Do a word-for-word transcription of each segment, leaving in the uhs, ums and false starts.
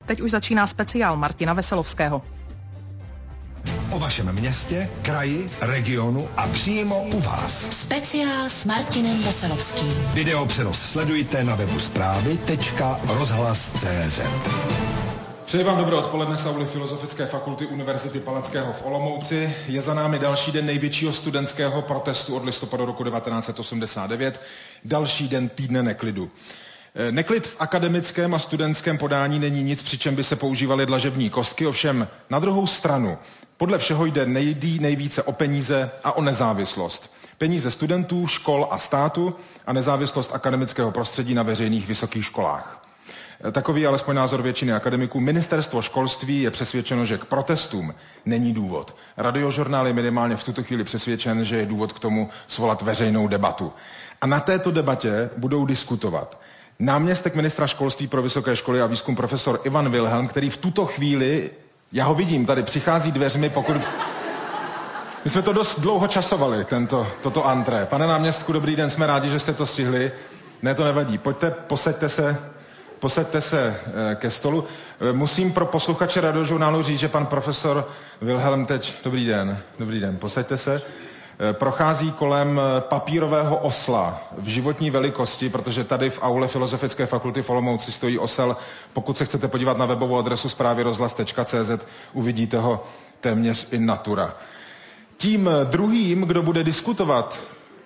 Teď už začíná speciál Martina Veselovského. O vašem městě, kraji, regionu a přímo u vás. Speciál s Martinem Veselovským. Video přenos sledujte na webu zprávy tečka rozhlas tečka cé zet. Přeji vám dobré odpoledne z auly Filozofické fakulty Univerzity Palackého v Olomouci. Je za námi další den největšího studentského protestu od listopadu roku devatenáct set osmdesát devět. Další den týdne neklidu. Neklid v akademickém a studentském podání není nic, přičem by se používaly dlažební kostky, ovšem na druhou stranu podle všeho jde nejdý nejvíce o peníze a o nezávislost. Peníze studentů, škol a státu a nezávislost akademického prostředí na veřejných vysokých školách. Takový je alespoň názor většiny akademiků. Ministerstvo školství je přesvědčeno, že k protestům není důvod. Radiožurnál je minimálně v tuto chvíli přesvědčen, že je důvod k tomu svolat veřejnou debatu. A na této debatě budou diskutovat náměstek ministra školství pro vysoké školy a výzkum profesor Ivan Wilhelm, který v tuto chvíli, já ho vidím, tady přichází dveřmi, pokud... My jsme to dost dlouho časovali, tento, toto antré. Pane náměstku, dobrý den, jsme rádi, že jste to stihli. Ne, to nevadí. Pojďte, posaďte se, posaďte se ke stolu. Musím pro posluchače radiožurnálu říct, že pan profesor Wilhelm teď... Dobrý den, dobrý den, posaďte se. Prochází kolem papírového osla v životní velikosti, protože tady v aule Filozofické fakulty v Olomouci stojí osel. Pokud se chcete podívat na webovou adresu zprávy rozhlas tečka cé zet, uvidíte ho téměř in natura. Tím druhým, kdo bude diskutovat,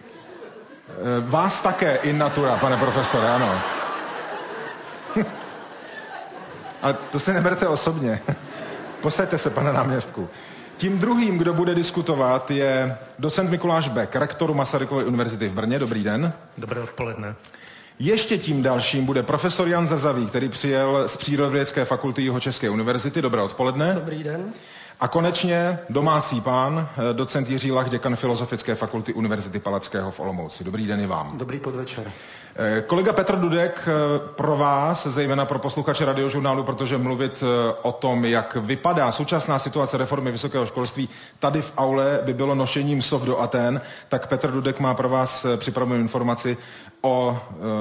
vás také in natura, pane profesore, ano. Ale to si neberte osobně. Posaďte se, pane náměstku. Tím druhým, kdo bude diskutovat, je docent Mikuláš Bek, rektor Masarykovy univerzity v Brně. Dobrý den. Dobré odpoledne. Ještě tím dalším bude profesor Jan Zrzavý, který přijel z Přírodovědecké fakulty Jihočeské univerzity. Dobré odpoledne. Dobrý den. A konečně domácí pán, docent Jiří Lach, děkan Filozofické fakulty Univerzity Palackého v Olomouci. Dobrý den i vám. Dobrý podvečer. Kolega Petr Dudek pro vás, zejména pro posluchače radiožurnálu, protože mluvit o tom, jak vypadá současná situace reformy vysokého školství tady v aule by bylo nošením sov do Athén, tak Petr Dudek má pro vás připravenou informaci o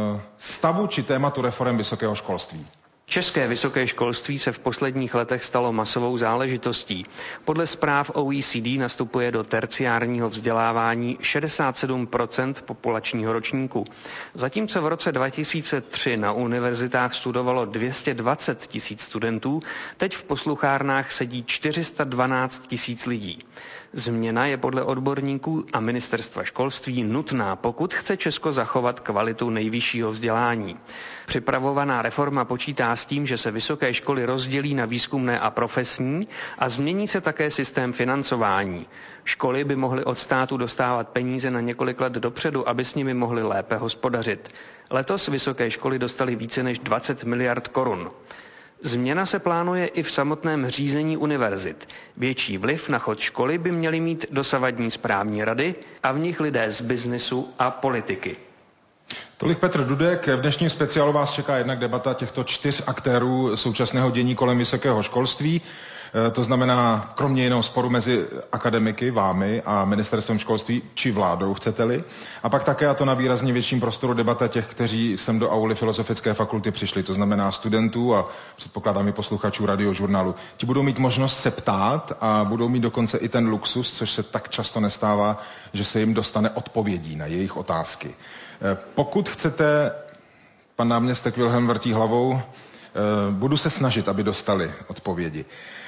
stavu či tématu reform vysokého školství. České vysoké školství se v posledních letech stalo masovou záležitostí. Podle zpráv O E C D nastupuje do terciárního vzdělávání šedesát sedm procent populačního ročníku. Zatímco v roce dva tisíce tři na univerzitách studovalo dvě stě dvacet tisíc studentů, teď v posluchárnách sedí čtyři sta dvanáct tisíc lidí. Změna je podle odborníků a ministerstva školství nutná, pokud chce Česko zachovat kvalitu nejvyššího vzdělání. Připravovaná reforma počítá s tím, že se vysoké školy rozdělí na výzkumné a profesní a změní se také systém financování. Školy by mohly od státu dostávat peníze na několik let dopředu, aby s nimi mohly lépe hospodařit. Letos vysoké školy dostaly více než dvacet miliard korun. Změna se plánuje i v samotném řízení univerzit. Větší vliv na chod školy by měly mít dosavadní správní rady a v nich lidé z biznesu a politiky. Tolik Petr Dudek. V dnešním speciálu vás čeká jednak debata těchto čtyř aktérů současného dění kolem vysokého školství. To znamená, kromě jiného sporu mezi akademiky, vámi a ministerstvem školství, či vládou, chcete-li. A pak také, a to na výrazně větším prostoru, debata těch, kteří sem do auly Filozofické fakulty přišli. To znamená studentů a předpokládám i posluchačů radiožurnálu. Ti budou mít možnost se ptát a budou mít dokonce i ten luxus, což se tak často nestává, že se jim dostane odpovědí na jejich otázky. Pokud chcete, pan náměstek Wilhelm vrtí hlavou, budu se snažit, aby dostali odpovědi.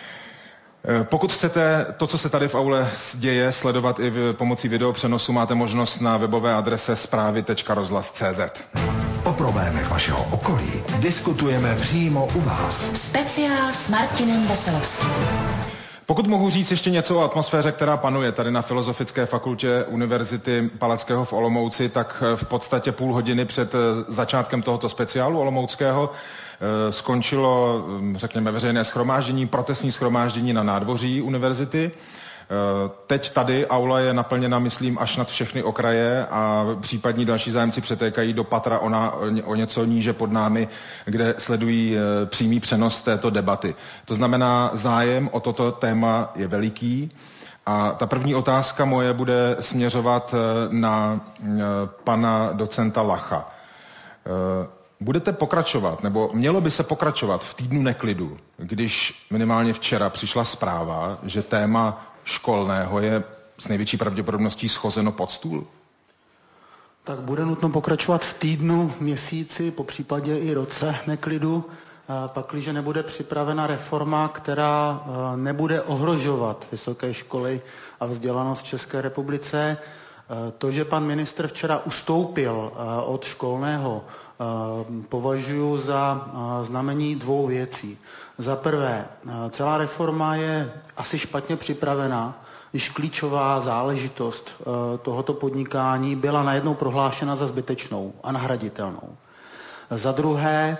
Pokud chcete to, co se tady v aule děje, sledovat i pomocí videopřenosu, máte možnost na webové adrese zprávy tečka rozhlas tečka cé zet. O problémech vašeho okolí diskutujeme přímo u vás. Speciál s Martinem Veselovským. Pokud mohu říct ještě něco o atmosféře, která panuje tady na Filozofické fakultě Univerzity Palackého v Olomouci, tak v podstatě půl hodiny před začátkem tohoto speciálu olomouckého skončilo, řekněme, veřejné shromáždění, protestní shromáždění na nádvoří univerzity. Teď tady aula je naplněna, myslím, až nad všechny okraje a případní další zájemci přetékají do patra ona, o něco níže pod námi, kde sledují přímý přenos této debaty. To znamená, zájem o toto téma je veliký. A ta první otázka moje bude směřovat na pana docenta Lacha. Budete pokračovat, nebo mělo by se pokračovat v týdnu neklidu, když minimálně včera přišla zpráva, že téma školného je s největší pravděpodobností schozeno pod stůl? Tak bude nutno pokračovat v týdnu, měsíci, po případě i roce neklidu, pakliže nebude připravena reforma, která nebude ohrožovat vysoké školy a vzdělanost v České republice. To, že pan ministr včera ustoupil od školného, považuji za znamení dvou věcí. Za prvé, celá reforma je asi špatně připravená, když klíčová záležitost tohoto podnikání byla najednou prohlášena za zbytečnou a nahraditelnou. Za druhé,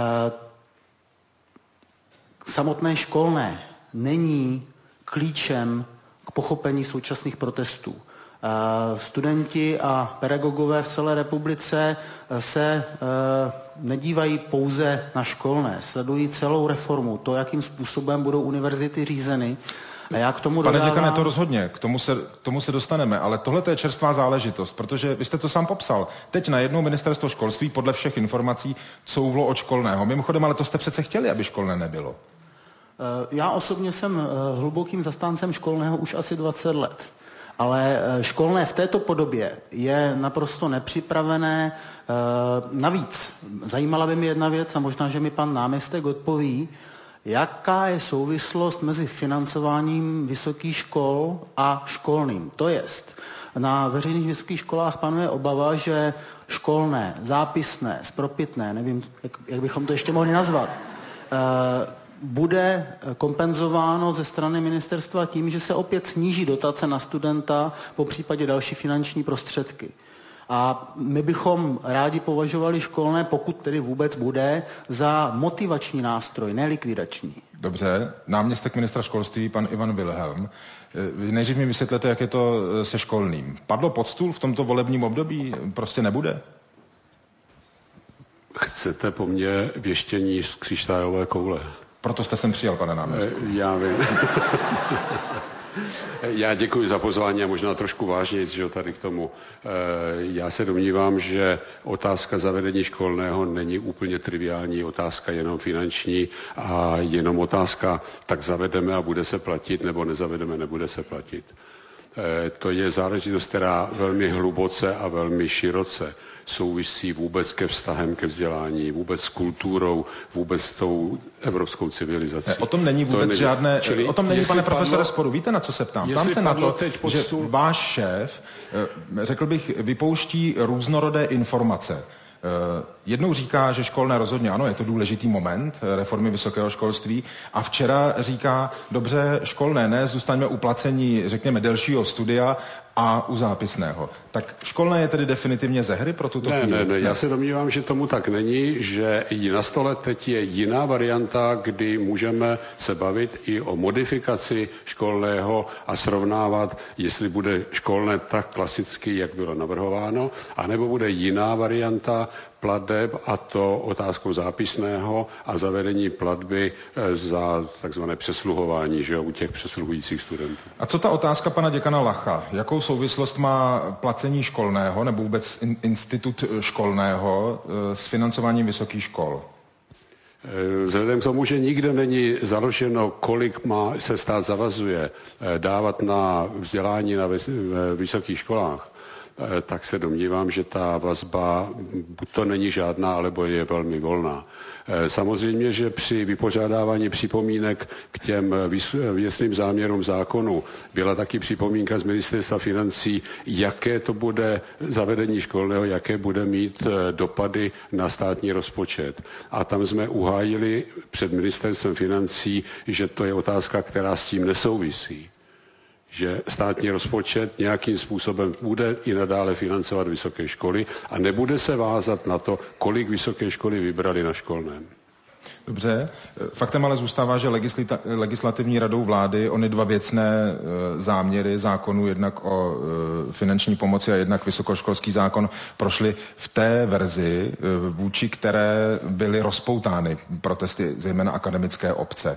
samotné školné není klíčem k pochopení současných protestů. Studenti a pedagogové v celé republice se nedívají pouze na školné, sledují celou reformu, to, jakým způsobem budou univerzity řízeny. A já k tomu Pane dodávám... děkane, to rozhodně, k tomu, se, k tomu se dostaneme, ale tohle je čerstvá záležitost, protože vy jste to sám popsal. Teď najednou ministerstvo školství podle všech informací couvlo od školného. Mimochodem, ale to jste přece chtěli, aby školné nebylo. Já osobně jsem hlubokým zastáncem školného už asi dvacet let. Ale školné v této podobě je naprosto nepřipravené. Navíc, zajímala by mě jedna věc a možná, že mi pan náměstek odpoví, jaká je souvislost mezi financováním vysokých škol a školným. To jest, na veřejných vysokých školách panuje obava, že školné, zápisné, spropitné, nevím, jak, jak bychom to ještě mohli nazvat, bude kompenzováno ze strany ministerstva tím, že se opět sníží dotace na studenta, po případě další finanční prostředky. A my bychom rádi považovali školné, pokud tedy vůbec bude, za motivační nástroj, ne likvidační. Dobře, náměstek ministra školství, pan Ivan Wilhelm. Nejdřív mi vysvětlete, jak je to se školným. Padlo pod stůl v tomto volebním období? Prostě nebude? Chcete po mně věštění z křišťálové koule? Proto jste sem přijel, pane náměstku. Já vím. Já děkuji za pozvání a možná trošku vážněji, že tady k tomu. Já se domnívám, že otázka zavedení školného není úplně triviální otázka jenom finanční a jenom otázka, tak zavedeme a bude se platit, nebo nezavedeme, nebude se platit. To je záležitost, která velmi hluboce a velmi široce souvisí vůbec ke vztahem ke vzdělání, vůbec s kulturou, vůbec s tou evropskou civilizací. Ne, o tom není vůbec to není, žádné, čili, o tom není, pane profesore, padlo, sporu. Víte, na co se ptám? Tam se na to, že váš šéf, řekl bych, vypouští různorodé informace. Jednou říká, že školné rozhodně ano, je to důležitý moment reformy vysokého školství a včera říká, dobře, školné ne, zůstaňme u placení, řekněme, delšího studia a u zápisného. Tak školné je tedy definitivně ze hry pro tuto ne, chvíli? Ne, ne, já se domnívám, že tomu tak není, že na stole teď je jiná varianta, kdy můžeme se bavit i o modifikaci školného a srovnávat, jestli bude školné tak klasicky, jak bylo navrhováno, anebo bude jiná varianta plateb, a to otázkou zápisného a zavedení platby za takzvané přesluhování, že jo, u těch přesluhujících studentů. A co ta otázka pana děkana Lacha? Jakou souvislost má placení školného nebo vůbec in, institut školného s financováním vysokých škol? Vzhledem k tomu, že nikde není založeno, kolik má se stát zavazuje dávat na vzdělání na vysokých školách, tak se domnívám, že ta vazba buď to není žádná, alebo je velmi volná. Samozřejmě, že při vypořádávání připomínek k těm věcným záměrům zákonu byla taky připomínka z ministerstva financí, jaké to bude zavedení školného, jaké bude mít dopady na státní rozpočet. A tam jsme uhájili před ministerstvem financí, že to je otázka, která s tím nesouvisí. Že státní rozpočet nějakým způsobem bude i nadále financovat vysoké školy a nebude se vázat na to, kolik vysoké školy vybrali na školném. Dobře, faktem ale zůstává, že legislativní radou vlády ony dva věcné záměry zákonů, jednak o finanční pomoci a jednak vysokoškolský zákon, prošly v té verzi, vůči které byly rozpoutány protesty, zejména akademické obce.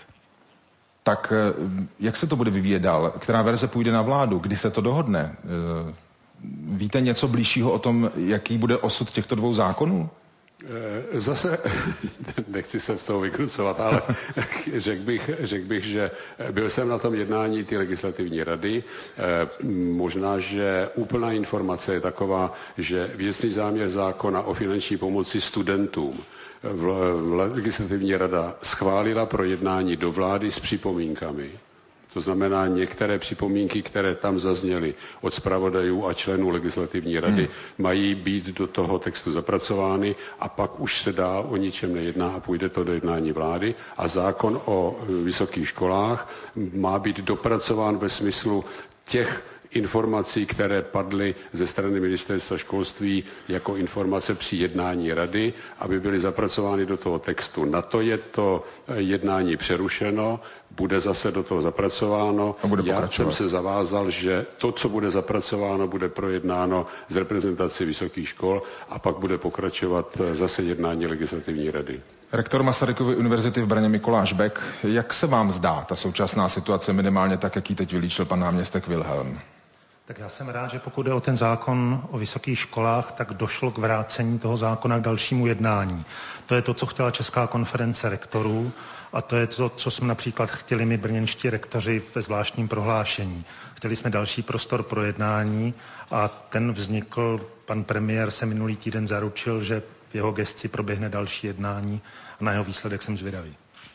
Tak jak se to bude vyvíjet dál? Která verze půjde na vládu? Kdy se to dohodne? Víte něco blížšího o tom, jaký bude osud těchto dvou zákonů? Zase, nechci se z toho vykrucovat, ale řekl bych, řek bych, že byl jsem na tom jednání ty legislativní rady. Možná, že úplná informace je taková, že věcný záměr zákona o finanční pomoci studentům v legislativní rada schválila pro jednání do vlády s připomínkami. To znamená, některé připomínky, které tam zazněly od zpravodajů a členů legislativní rady, hmm. mají být do toho textu zapracovány a pak už se dál o ničem nejedná a půjde to do jednání vlády. A zákon o vysokých školách má být dopracován ve smyslu těch informací, které padly ze strany ministerstva školství jako informace při jednání rady, aby byly zapracovány do toho textu. Na to je to jednání přerušeno, bude zase do toho zapracováno. Já jsem se zavázal, že to, co bude zapracováno, bude projednáno z reprezentací vysokých škol a pak bude pokračovat zase jednání legislativní rady. Rektor Masarykovy univerzity v Brně Mikuláš Bek, jak se vám zdá ta současná situace, minimálně tak, jak ji teď vylíčil pan náměstek Wilhelm? Tak já jsem rád, že pokud jde o ten zákon o vysokých školách, tak došlo k vrácení toho zákona k dalšímu jednání. To je to, co chtěla Česká konference rektorů a to je to, co jsme například chtěli my brněnští rektoři ve zvláštním prohlášení. Chtěli jsme další prostor pro jednání a ten vznikl, pan premiér se minulý týden zaručil, že v jeho gesci proběhne další jednání a na jeho výsledek jsem zvědavý.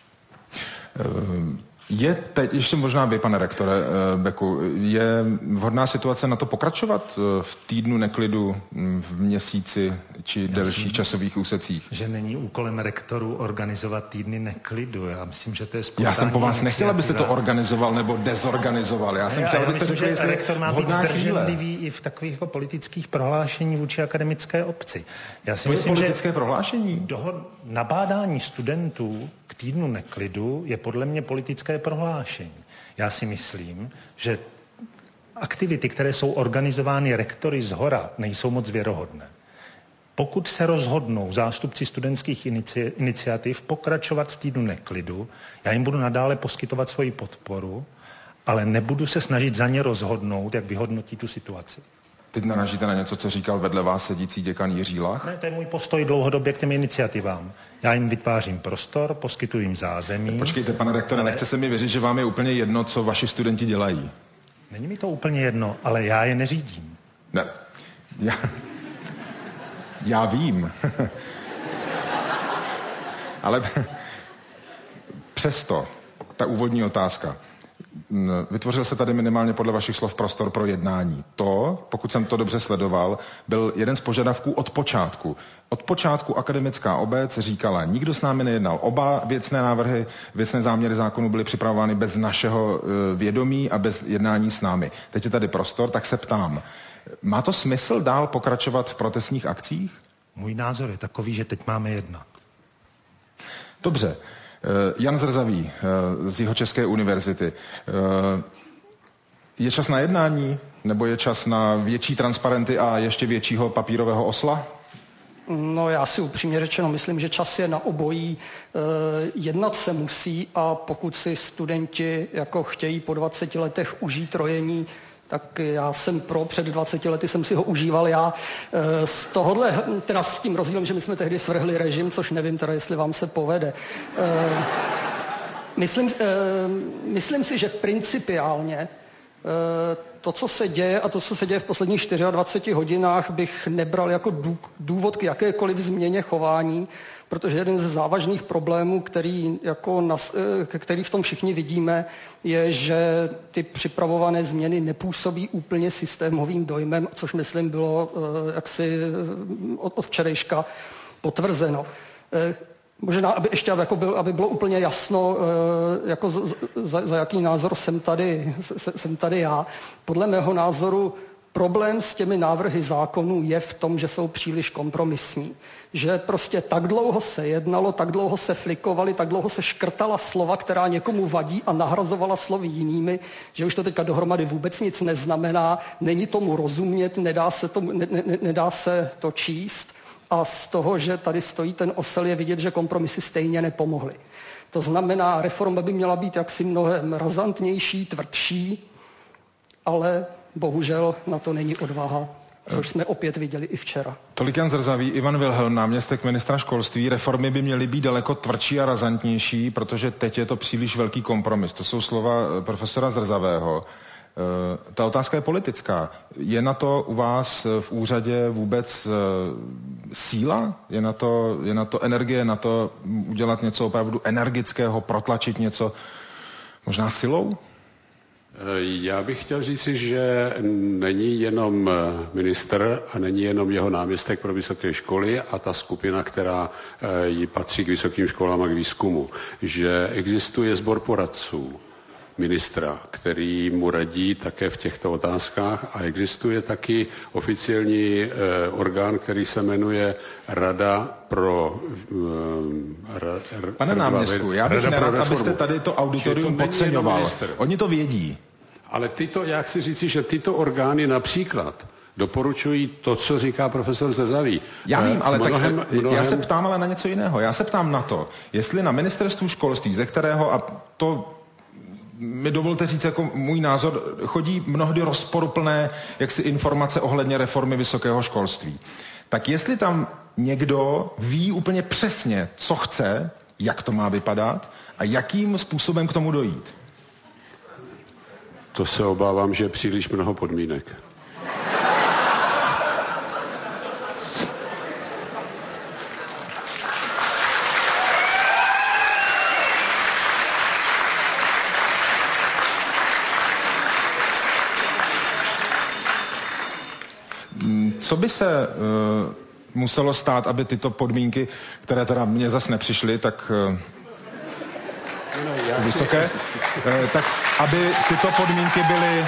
Um... Je teď, ještě možná vy, pane rektore Beku, je vhodná situace na to pokračovat v týdnu neklidu, v měsíci či delších časových úsecích? Že není úkolem rektorů organizovat týdny neklidu. Já myslím, že to je spontánní. Já jsem po vás nechtěl, abyste to organizoval nebo dezorganizoval. Já jsem já, chtěl, já abyste myslím, řekli, že rektor má být zdrženlivý chvíle. i v takových jako politických prohlášení vůči akademické obci. Já si to myslím, je politické že prohlášení? Dohod, nabádání studentů k týdnu neklidu je podle mě politické prohlášení. Já si myslím, že aktivity, které jsou organizovány rektory zhora, nejsou moc věrohodné. Pokud se rozhodnou zástupci studentských inici, iniciativ pokračovat v týdnu neklidu, já jim budu nadále poskytovat svoji podporu, ale nebudu se snažit za ně rozhodnout, jak vyhodnotí tu situaci. Teď narážíte na něco, co říkal vedle vás sedící děkan Jiří Lach? Ne, to je můj postoj dlouhodobě k těm iniciativám. Já jim vytvářím prostor, poskytuji jim zázemí. Počkejte, pane rektore, nechce se mi věřit, že vám je úplně jedno, co vaši studenti dělají. Není mi to úplně jedno, ale já je neřídím. Ne, já, já vím. Ale přesto, ta úvodní otázka. Vytvořil se tady minimálně podle vašich slov prostor pro jednání. To, pokud jsem to dobře sledoval, byl jeden z požadavků od počátku. Od počátku akademická obec říkala, nikdo s námi nejednal. Oba věcné návrhy, věcné záměry zákonu byly připravovány bez našeho vědomí a bez jednání s námi. Teď je tady prostor, tak se ptám, má to smysl dál pokračovat v protestních akcích? Můj názor je takový, že teď máme jednat. Dobře. Jan Zrzavý z Jihočeské univerzity. Je čas na jednání? Nebo je čas na větší transparenty a ještě většího papírového osla? No já si upřímně řečeno myslím, že čas je na obojí. Jednat se musí a pokud si studenti jako chtějí po dvaceti letech užít rojení, tak já jsem pro, před dvaceti lety jsem si ho užíval já. Z tohohle, teda s tím rozdílem, že my jsme tehdy svrhli režim, což nevím teda, jestli vám se povede. Myslím, myslím si, že principiálně to, co se děje a to, co se děje v posledních dvaceti čtyřech hodinách, bych nebral jako důvod k jakékoliv změně chování, protože jeden ze závažných problémů, který, jako nas, který v tom všichni vidíme, je, že ty připravované změny nepůsobí úplně systémovým dojmem, což myslím bylo jaksi od, od včerejška potvrzeno. Možná, aby ještě jako byl, aby bylo úplně jasno, jako za, za jaký názor jsem tady, jsem tady já. Podle mého názoru problém s těmi návrhy zákonů je v tom, že jsou příliš kompromisní. Že prostě tak dlouho se jednalo, tak dlouho se flikovali, tak dlouho se škrtala slova, která někomu vadí a nahrazovala slovy jinými, že už to teďka dohromady vůbec nic neznamená, není tomu rozumět, nedá se to, ne, ne, nedá se to číst a z toho, že tady stojí ten osel, je vidět, že kompromisy stejně nepomohly. To znamená, reforma by měla být jaksi mnohem razantnější, tvrdší, ale bohužel na to není odvaha. což jsme opět viděli i včera. Tolik Jan Zrzavý, Ivan Wilhelm, náměstek ministra školství. Reformy by měly být daleko tvrdší a razantnější, protože teď je to příliš velký kompromis. To jsou slova profesora Zrzavého. Ta otázka je politická. Je na to u vás v úřadě vůbec síla? Je na to, je na to energie, na to udělat něco opravdu energického, protlačit něco možná silou? Já bych chtěl říci, že není jenom ministr a není jenom jeho náměstek pro vysoké školy a ta skupina, která jí patří k vysokým školám a k výzkumu, že existuje sbor poradců ministra, který mu radí také v těchto otázkách a existuje taky oficiální eh, orgán, který se jmenuje Rada pro... Eh, ra, Pane náměstku, já bych nerad, abyste tady to auditorium podceňoval. Oni to vědí. Ale tyto, já chci říci, že tyto orgány například doporučují to, co říká profesor Zrzavý. Já vím, ale mnohem, tak mnohem... já se ptám ale na něco jiného. Já se ptám na to, jestli na ministerstvu školství, ze kterého, a to mi dovolte říct jako můj názor, chodí mnohdy rozporuplné jaksi informace ohledně reformy vysokého školství. Tak jestli tam někdo ví úplně přesně, co chce, jak to má vypadat a jakým způsobem k tomu dojít? To se obávám, že je příliš mnoho podmínek. Co by se uh, muselo stát, aby tyto podmínky, které teda mně zas nepřišly, tak uh, no, vysoké, uh, tak aby tyto podmínky byly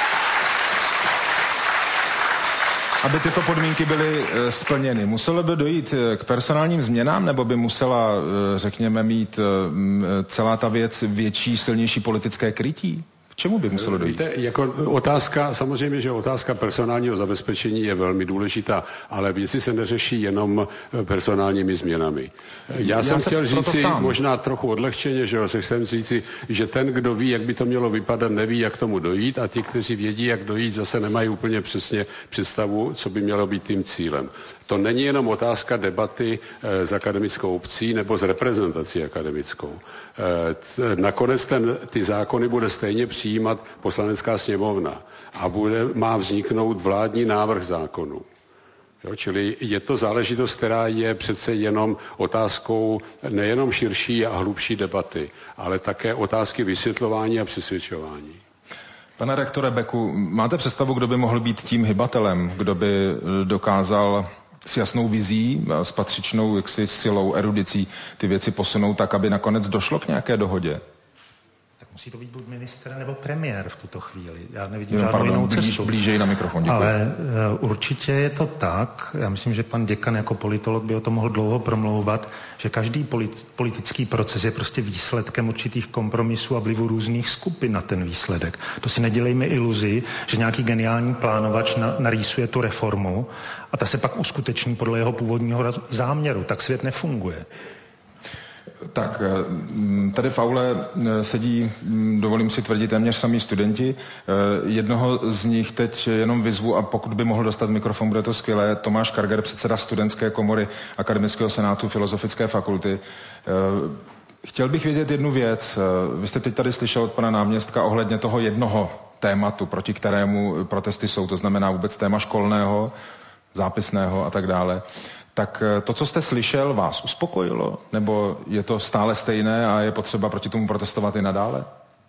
aby tyto podmínky byly uh, splněny. Muselo by dojít k personálním změnám, nebo by musela, uh, řekněme, mít uh, celá ta věc větší, silnější politické krytí? Čemu by muselo dojít? Víte, jako otázka, samozřejmě, že otázka personálního zabezpečení je velmi důležitá, ale věci se neřeší jenom personálními změnami. Já, Já jsem chtěl říci, možná trochu odlehčeně, že jsem říci, že ten, kdo ví, jak by to mělo vypadat, neví, jak tomu dojít a ti, kteří vědí, jak dojít, zase nemají úplně přesně představu, co by mělo být tím cílem. To není jenom otázka debaty e, s akademickou obcí nebo s reprezentací akademickou. E, t, nakonec ten, ty zákony bude stejně přijímat poslanecká sněmovna a bude, má vzniknout vládní návrh zákonu. Jo, čili je to záležitost, která je přece jenom otázkou nejenom širší a hlubší debaty, ale také otázky vysvětlování a přesvědčování. Pane rektore Beku, máte představu, kdo by mohl být tím hybatelem, kdo by dokázal s jasnou vizí, s patřičnou jaksi silou, erudicí ty věci posunout tak, aby nakonec došlo k nějaké dohodě? Tak musí to být buď ministr nebo premiér v tuto chvíli. Já nevidím no, žádnou pardon, jinou blíž, cestu. Blížej na mikrofon, děkuji. Ale uh, určitě je to tak, já myslím, že pan děkan jako politolog by o tom mohl dlouho promlouvat, že každý polit, politický proces je prostě výsledkem určitých kompromisů a vlivu různých skupin na ten výsledek. To si nedělejme iluzi, že nějaký geniální plánovač na, narýsuje tu reformu a ta se pak uskuteční podle jeho původního záměru. Tak svět nefunguje. Tak, tady v aule sedí, dovolím si tvrdit, téměř samí studenti. Jednoho z nich teď jenom vyzvu a pokud by mohl dostat mikrofon, bude to skvělé. Tomáš Karger, předseda studentské komory Akademického senátu Filozofické fakulty. Chtěl bych vědět jednu věc. Vy jste teď tady slyšel od pana náměstka ohledně toho jednoho tématu, proti kterému protesty jsou, to znamená vůbec téma školného, zápisného a tak dále. Tak to, co jste slyšel, vás uspokojilo? Nebo je to stále stejné a je potřeba proti tomu protestovat i nadále?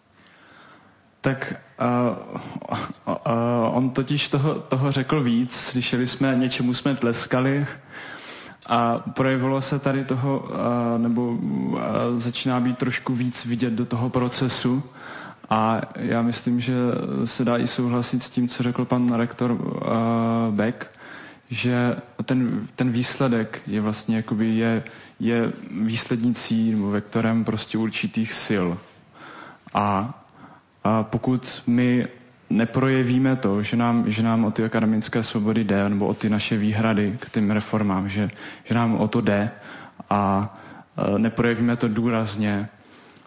Tak uh, uh, uh, on totiž toho, toho řekl víc. Slyšeli jsme, něčemu jsme tleskali a projevilo se tady toho, uh, nebo uh, začíná být trošku víc vidět do toho procesu. A já myslím, že se dá i souhlasit s tím, co řekl pan rektor uh, Beck, že ten, ten výsledek je vlastně jakoby je, je výslednicí nebo vektorem prostě určitých sil. A, a pokud my neprojevíme to, že nám, že nám o ty akademické svobody jde, nebo o ty naše výhrady k těm reformám, že, že nám o to jde a, a neprojevíme to důrazně,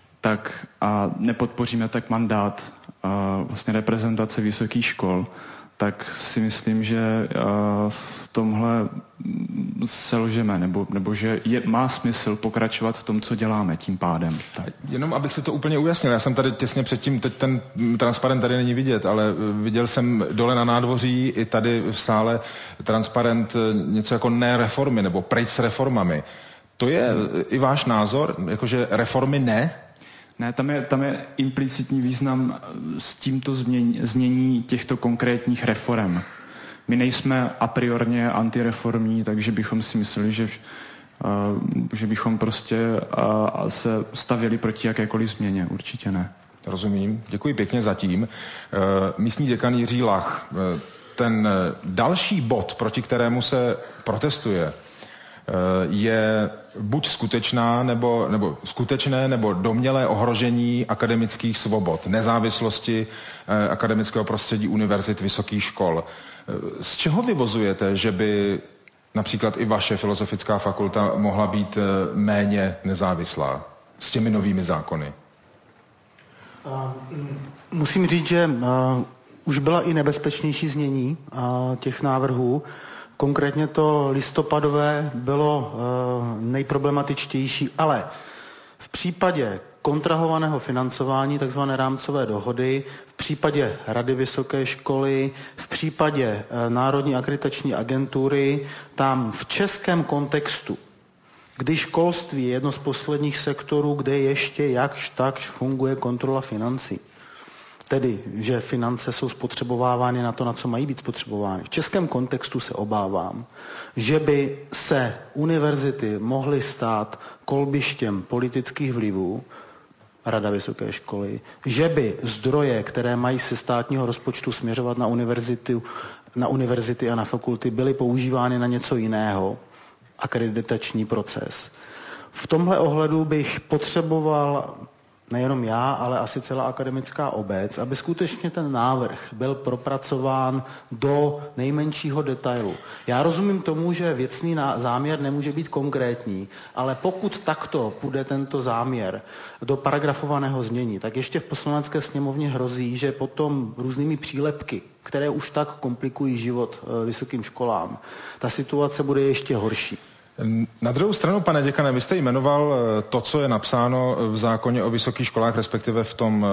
tak a nepodpoříme tak mandát a vlastně reprezentace vysokých škol, tak si myslím, že v tomhle selžeme, nebo, nebo že je, má smysl pokračovat v tom, co děláme tím pádem. Tak. Jenom abych si to úplně ujasnil, já jsem tady těsně předtím, teď ten transparent tady není vidět, ale viděl jsem dole na nádvoří i tady v sále transparent něco jako ne reformy, nebo pryč s reformami. To je i váš názor, jakože reformy ne? Ne, tam je, tam je implicitní význam s tímto změň, znění těchto konkrétních reform. My nejsme a priorně antireformní, takže bychom si mysleli, že, uh, že bychom prostě uh, se stavěli proti jakékoliv změně. Určitě ne. Rozumím. Děkuji pěkně zatím. Uh, místní děkan Jiří Lach. Uh, ten další bod, proti kterému se protestuje, je buď skutečná, nebo, nebo skutečné, nebo domnělé ohrožení akademických svobod, nezávislosti eh, akademického prostředí univerzit, vysokých škol. Z čeho vyvozujete, že by například i vaše filozofická fakulta mohla být eh, méně nezávislá s těmi novými zákony? Uh, musím říct, že uh, už byla i nebezpečnější znění uh, těch návrhů. Konkrétně to listopadové bylo e, nejproblematičtější, ale v případě kontrahovaného financování, takzvané rámcové dohody, v případě Rady vysoké školy, v případě e, Národní akreditační agentury, tam v českém kontextu, kdy školství je jedno z posledních sektorů, kde ještě jakž takž funguje kontrola financí. Tedy, že finance jsou spotřebovávány na to, na co mají být spotřebovány. V českém kontextu se obávám, že by se univerzity mohly stát kolbištěm politických vlivů, Rada vysoké školy, že by zdroje, které mají se státního rozpočtu směřovat na univerzity, na univerzity a na fakulty, byly používány na něco jiného, akreditační proces. V tomhle ohledu bych potřeboval nejenom já, ale asi celá akademická obec, aby skutečně ten návrh byl propracován do nejmenšího detailu. Já rozumím tomu, že věcný záměr nemůže být konkrétní, ale pokud takto půjde tento záměr do paragrafovaného znění, tak ještě v poslanecké sněmovně hrozí, že potom různými přílepky, které už tak komplikují život vysokým školám, ta situace bude ještě horší. Na druhou stranu, pane děkane, vy jste jmenoval to, co je napsáno v zákoně o vysokých školách, respektive v tom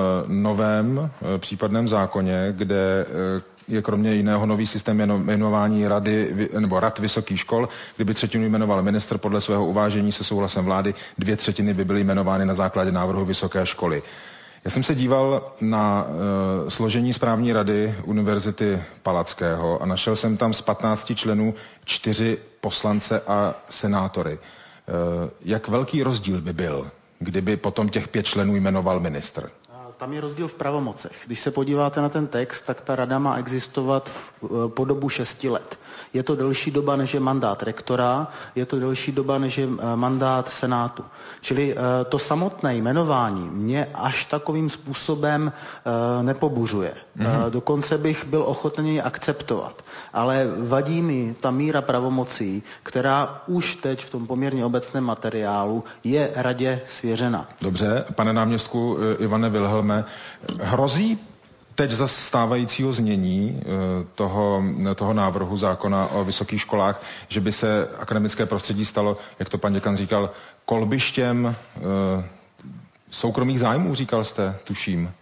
novém případném zákoně, kde je kromě jiného nový systém jmenování rady nebo rad vysokých škol, kdyby třetinu jmenoval ministr podle svého uvážení se souhlasem vlády, dvě třetiny by byly jmenovány na základě návrhu vysoké školy. Já jsem se díval na uh, složení správní rady Univerzity Palackého a našel jsem tam z patnácti členů čtyři poslance a senátory. Uh, jak velký rozdíl by byl, kdyby potom těch pět členů jmenoval ministr? Tam je rozdíl v pravomocech. Když se podíváte na ten text, tak ta rada má existovat v, po dobu šesti let. Je to delší doba, než je mandát rektora, je to delší doba, než je mandát senátu. Čili to samotné jmenování mě až takovým způsobem nepobuřuje. Mm-hmm. Dokonce bych byl ochoten jej akceptovat. Ale vadí mi ta míra pravomocí, která už teď v tom poměrně obecném materiálu je radě svěřena. Dobře, pane náměstku Ivane Vilhelme, hrozí teď za stávajícího znění toho, toho návrhu zákona o vysokých školách, že by se akademické prostředí stalo, jak to pan děkan říkal, kolbištěm soukromých zájmů, říkal jste, tuším,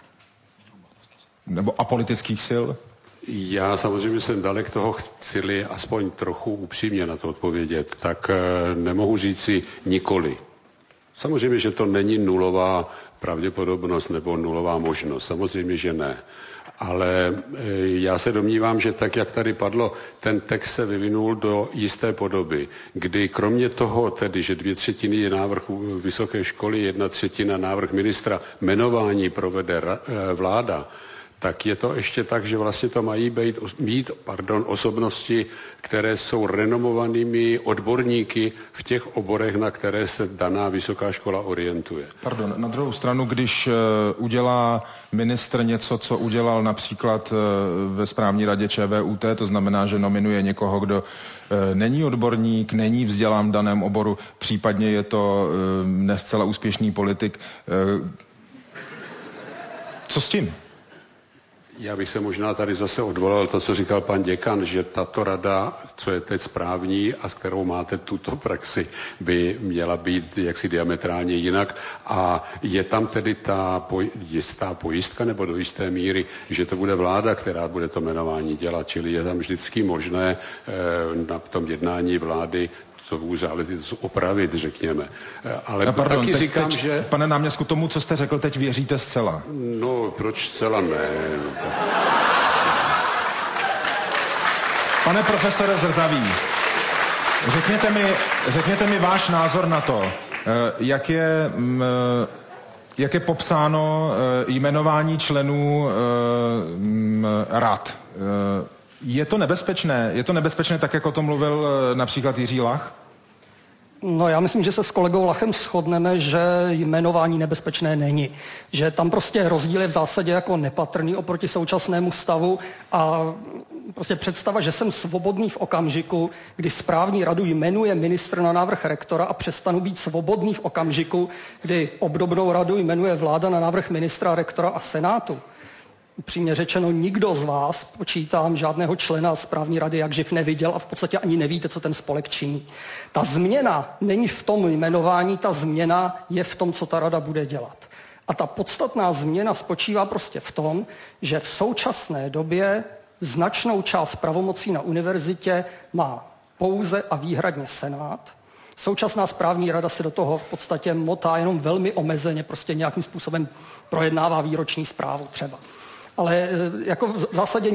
nebo apolitických sil? Já samozřejmě jsem dalek toho, chci aspoň trochu upřímně na to odpovědět, tak nemohu říci nikoli. Samozřejmě, že to není nulová pravděpodobnost nebo nulová možnost. Samozřejmě, že ne. Ale já se domnívám, že tak, jak tady padlo, ten text se vyvinul do jisté podoby, kdy kromě toho tedy, že dvě třetiny je návrh vysoké školy, jedna třetina návrh ministra, jmenování provede vláda, tak je to ještě tak, že vlastně to mají být, být pardon, osobnosti, které jsou renomovanými odborníky v těch oborech, na které se daná vysoká škola orientuje. Pardon, na druhou stranu, když uh, udělá ministr něco, co udělal například uh, ve správní radě ČVUT, to znamená, že nominuje někoho, kdo uh, není odborník, není vzdělán v daném oboru, případně je to uh, nescela úspěšný politik. Uh, co s tím? Já bych se možná tady zase odvolal to, co říkal pan děkan, že tato rada, co je teď správní a s kterou máte tuto praxi, by měla být jaksi diametrálně jinak. A je tam tedy ta poj- jistá pojistka nebo do jisté míry, že to bude vláda, která bude to jmenování dělat. Čili je tam vždycky možné eh, na tom jednání vlády to bude záležitost opravit, řekněme. Ale a pardon, taky teď, říkám, teď, že... Pane náměstku, tomu, co jste řekl, teď věříte zcela? No, proč zcela ne? Pane profesore Zrzavý, řekněte mi, řekněte mi váš názor na to, jak je, jak je popsáno jmenování členů rad. Je to nebezpečné? Je to nebezpečné tak, jak o tom mluvil například Jiří Lach? No já myslím, že se s kolegou Lachem shodneme, že jmenování nebezpečné není. Že tam prostě rozdíl je v zásadě jako nepatrný oproti současnému stavu a prostě představa, že jsem svobodný v okamžiku, kdy správní radu jmenuje ministr na návrh rektora a přestanu být svobodný v okamžiku, kdy obdobnou radu jmenuje vláda na návrh ministra, rektora a senátu. Upřímně řečeno, nikdo z vás, počítám, žádného člena správní rady jak živ neviděl a v podstatě ani nevíte, co ten spolek činí. Ta změna není v tom jmenování, ta změna je v tom, co ta rada bude dělat. A ta podstatná změna spočívá prostě v tom, že v současné době značnou část pravomocí na univerzitě má pouze a výhradně senát. Současná správní rada se do toho v podstatě motá jenom velmi omezeně, prostě nějakým způsobem projednává výroční zprávu třeba. Ale jako v zásadě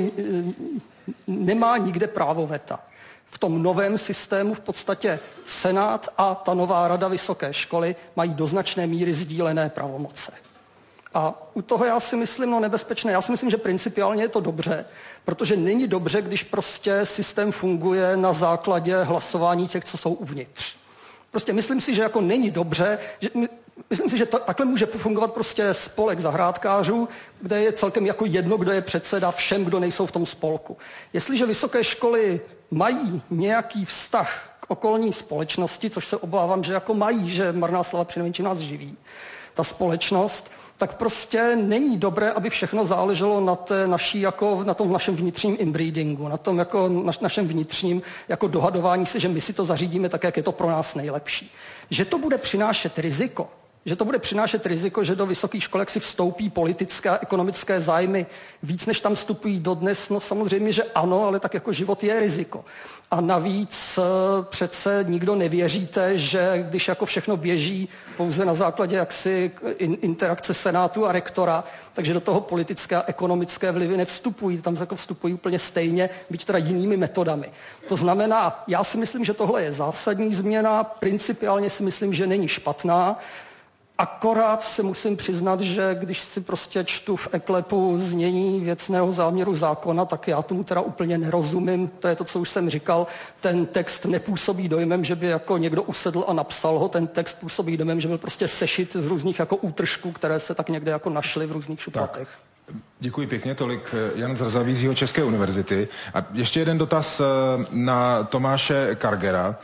nemá nikde právo veta. V tom novém systému v podstatě senát a ta nová rada vysoké školy mají do značné míry sdílené pravomoce. A u toho já si myslím, no nebezpečné, já si myslím, že principiálně je to dobře, protože není dobře, když prostě systém funguje na základě hlasování těch, co jsou uvnitř. Prostě myslím si, že jako není dobře, že... Myslím si, že to, takhle může fungovat prostě spolek zahrádkářů, kde je celkem jako jedno, kdo je předseda všem, kdo nejsou v tom spolku. Jestliže vysoké školy mají nějaký vztah k okolní společnosti, což se obávám, že jako mají, že marná slova přinejmenším nás živí, ta společnost, tak prostě není dobré, aby všechno záleželo na té naší, jako na tom našem vnitřním inbreedingu, na tom jako naš, našem vnitřním jako dohadování se, že my si to zařídíme tak, jak je to pro nás nejlepší. Že to bude přinášet riziko, že to bude přinášet riziko, že do vysokých školek si vstoupí politické a ekonomické zájmy víc, než tam vstupují dodnes, no samozřejmě, že ano, ale tak jako život je riziko. A navíc přece nikdo nevěříte, že když jako všechno běží pouze na základě jaksi interakce senátu a rektora, takže do toho politické a ekonomické vlivy nevstupují, tam jako vstupují úplně stejně, byť teda jinými metodami. To znamená, já si myslím, že tohle je zásadní změna, principiálně si myslím, že není špatná. Akorát se musím přiznat, že když si prostě čtu v eklepu znění věcného záměru zákona, tak já tomu teda úplně nerozumím. To je to, co už jsem říkal. Ten text nepůsobí dojmem, že by jako někdo usedl a napsal ho. Ten text působí dojmem, že byl prostě sešit z různých jako útržků, které se tak někde jako našly v různých šuplatech. Děkuji pěkně, tolik Jan Zrzavý z Jihočeské univerzity. A ještě jeden dotaz na Tomáše Kargera,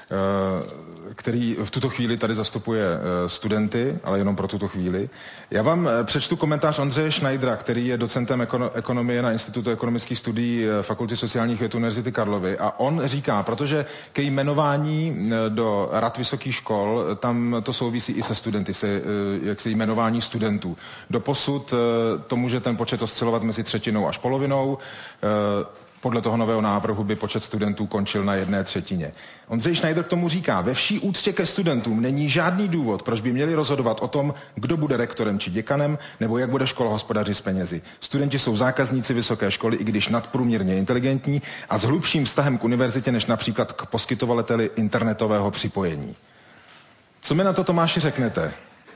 který v tuto chvíli tady zastupuje studenty, ale jenom pro tuto chvíli. Já vám přečtu komentář Ondřeje Schneidera, který je docentem ekonomie na Institutu ekonomických studií Fakulty sociálních věd Univerzity Karlovy. A on říká, protože ke jmenování do rad vysokých škol, tam to souvisí i se studenty, se, jak se jmenování studentů. Doposud to může ten počet oscilovat mezi třetinou až polovinou. Podle toho nového návrhu by počet studentů končil na jedné třetině. Ondřej Schneider k tomu říká, ve vší úctě ke studentům není žádný důvod, proč by měli rozhodovat o tom, kdo bude rektorem či děkanem, nebo jak bude škola hospodařit s penězi. Studenti jsou zákazníci vysoké školy, i když nadprůměrně inteligentní a s hlubším vztahem k univerzitě, než například k poskytovateli internetového připojení. Co mi na to, Tomáši, řeknete?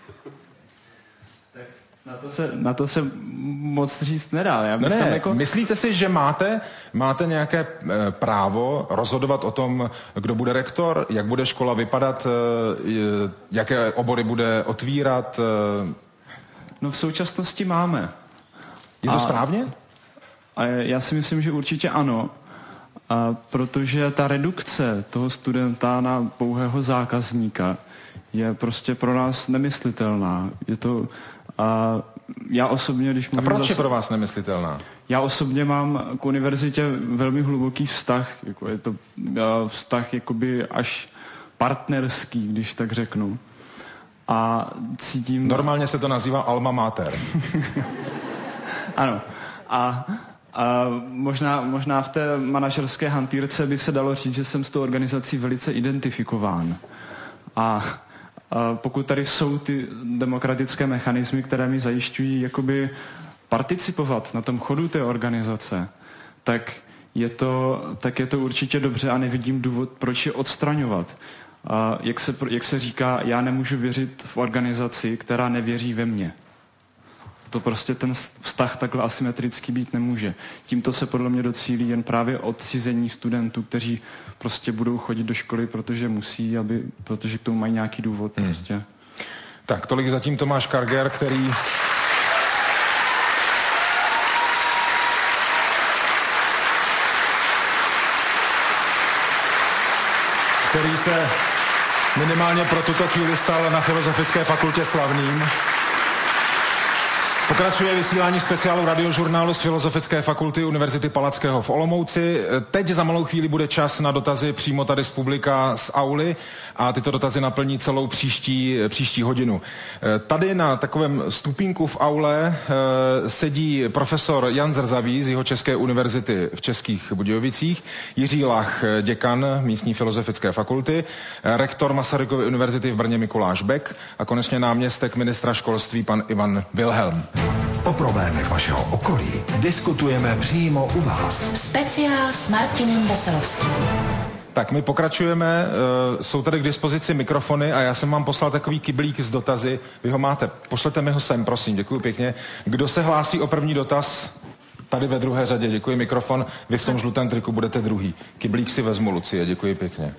Na to se, na to se moc říct nedá. Já no ne, tam jako... Myslíte si, že máte, máte nějaké e, právo rozhodovat o tom, kdo bude rektor, jak bude škola vypadat, e, jaké obory bude otvírat? E... No v současnosti máme. Je to a, správně? A já si myslím, že určitě ano. A protože ta redukce toho studenta na pouhého zákazníka je prostě pro nás nemyslitelná. Je to... A já osobně, když mluvím... A proč zase, je pro vás nemyslitelná? Já osobně mám k univerzitě velmi hluboký vztah. Jako je to uh, vztah jakoby až partnerský, když tak řeknu. A cítím... Normálně se to nazývá alma mater. Ano. A, a možná, možná v té manažerské hantýrce by se dalo říct, že jsem s tou organizací velice identifikován. A, a pokud tady jsou ty demokratické mechanismy, které mi zajišťují jakoby participovat na tom chodu té organizace, tak je to, tak je to určitě dobře a nevidím důvod, proč je odstraňovat. A jak se, jak se říká, já nemůžu věřit v organizaci, která nevěří ve mně. To prostě ten vztah takhle asymetrický být nemůže. Tímto se podle mě docílí jen právě odcizení studentů, kteří prostě budou chodit do školy, protože musí, aby, protože k tomu mají nějaký důvod. Hmm. Prostě. Tak, tolik zatím Tomáš Karger, který... který se minimálně pro tuto chvíli stal na Filozofické fakultě slavným. Pokračuje vysílání speciálu radiožurnálu z Filozofické fakulty Univerzity Palackého v Olomouci. Teď za malou chvíli bude čas na dotazy přímo tady z publika z auly a tyto dotazy naplní celou příští, příští hodinu. Tady na takovém stupínku v aule sedí profesor Jan Zrzavý z Jihočeské univerzity v Českých Budějovicích, Jiří Lach, děkan místní Filozofické fakulty, rektor Masarykovy univerzity v Brně Mikuláš Bek a konečně náměstek ministra školství pan Ivan Wilhelm. O problémech vašeho okolí diskutujeme přímo u vás. Speciál s Martinem Veselovským. Tak my pokračujeme, jsou tady k dispozici mikrofony a já jsem vám poslal takový kyblík z dotazy. Vy ho máte, pošlete mi ho sem, prosím, děkuji pěkně. Kdo se hlásí o první dotaz? Tady ve druhé řadě, děkuji mikrofon. Vy v tom žlutém triku budete druhý. Kyblík si vezmu, Lucie, děkuji pěkně.